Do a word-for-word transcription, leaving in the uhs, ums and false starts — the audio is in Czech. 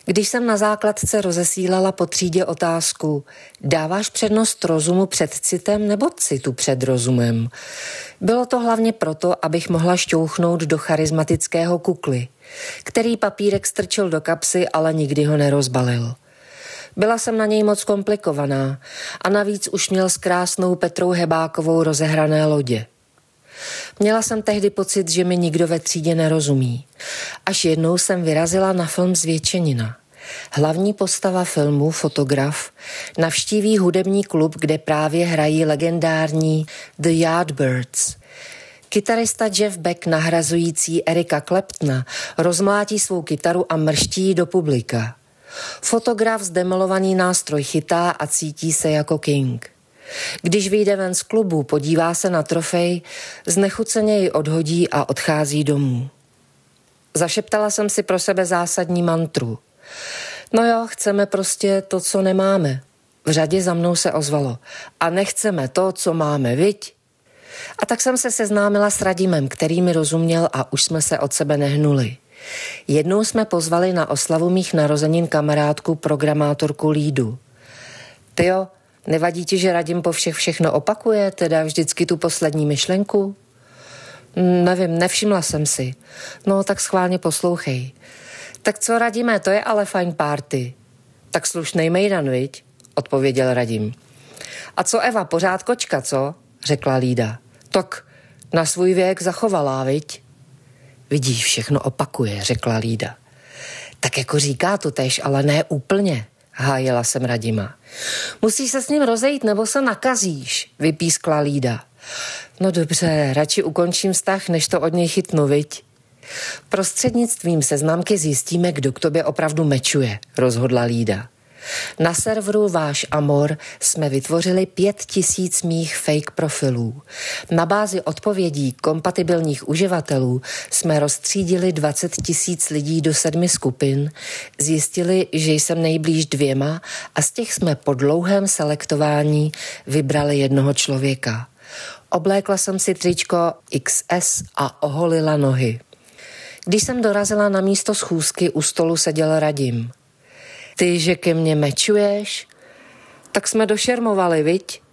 Když jsem na základce rozesílala po třídě otázku, dáváš přednost rozumu před citem nebo citu před rozumem? Bylo to hlavně proto, abych mohla šťouchnout do charismatického kukly, který papírek strčil do kapsy, ale nikdy ho nerozbalil. Byla jsem na něj moc komplikovaná a navíc už měl s krásnou Petrou Hebákovou rozehrané lodě. Měla jsem tehdy pocit, že mi nikdo ve třídě nerozumí. Až jednou jsem vyrazila na film Zvětšenina. Hlavní postava filmu, fotograf, navštíví hudební klub, kde právě hrají legendární The Yardbirds. Kytarista Jeff Beck, nahrazující Erika Claptona, rozmlátí svou kytaru a mrští do publika. Fotograf zdemolovaný nástroj chytá a cítí se jako king. Když vyjde ven z klubu, podívá se na trofej, znechuceně ji odhodí a odchází domů. Zašeptala jsem si pro sebe zásadní mantru. No jo, chceme prostě to, co nemáme. V řadě za mnou se ozvalo. A nechceme to, co máme, viď? A tak jsem se seznámila s Radimem, který mi rozuměl a už jsme se od sebe nehnuli. Jednou jsme pozvali na oslavu mých narozenin kamarádku programátorku Lídu. Tyjo, nevadí ti, že Radim po všech všechno opakuje, teda vždycky tu poslední myšlenku? Nevím, nevšimla jsem si. No, tak schválně poslouchej. Tak co, Radime, to je ale fajn party. Tak slušnej mejdan, viď? Odpověděl Radim. A co Eva, pořád kočka, co? Řekla Lída. Tak na svůj věk zachovalá, viď? Vidíš, všechno opakuje, řekla Lída. Tak jako říká to též, ale ne úplně, hájela jsem Radima. Musíš se s ním rozejít, nebo se nakazíš, vypískla Lída. No dobře, radši ukončím vztah, než to od něj chytnu, viď? Prostřednictvím seznamky zjistíme, kdo k tobě opravdu mečuje, rozhodla Lída. Na serveru Váš Amor jsme vytvořili pět tisíc mých fake profilů. Na bázi odpovědí kompatibilních uživatelů jsme rozstřídili dvacet tisíc lidí do sedmi skupin, zjistili, že jsem nejblíž dvěma a z těch jsme po dlouhém selektování vybrali jednoho člověka. Oblékla jsem si tričko X S a oholila nohy. Když jsem dorazila na místo schůzky, u stolu seděl Radim. Ty, že ke mně mečuješ? Tak jsme došermovali, viď?